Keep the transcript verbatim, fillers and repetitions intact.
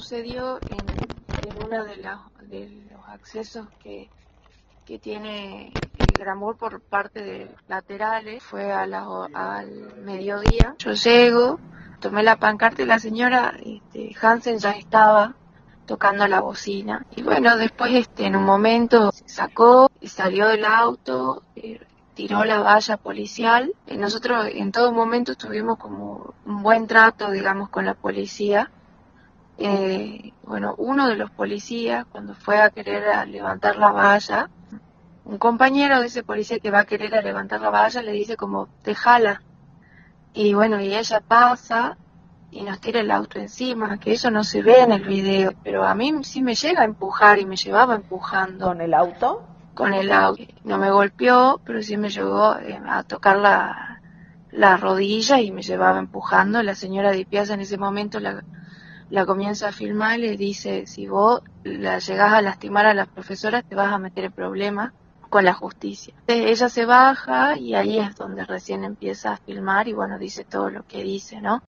sucedió en, en uno de, la, de los accesos que, que tiene el Gramur por parte de laterales. Fue a la, al mediodía. Yo llego, tomé la pancarta y la señora este, Hansen ya estaba tocando la bocina. Y bueno, después este, en un momento se sacó y salió del auto, eh, tiró la valla policial. Y nosotros en todo momento tuvimos como un buen trato, digamos, con la policía. Eh, bueno, uno de los policías, cuando fue a querer a levantar la valla, un compañero de ese policía que va a querer a levantar la valla le dice como, déjala. Y bueno, y ella pasa y nos tira el auto encima, que eso no se ve en el video, pero a mí sí me llega a empujar y me llevaba empujando. ¿Con el auto? Con el auto. No me golpeó, pero sí me llegó eh, a tocar la, la rodilla y me llevaba empujando. La señora Di Piazza en ese momento la, la comienza a filmar y le dice, si vos la llegás a lastimar a las profesoras te vas a meter en problemas con la justicia. Entonces, ella se baja y ahí es donde recién empieza a filmar y bueno, dice todo lo que dice, ¿no?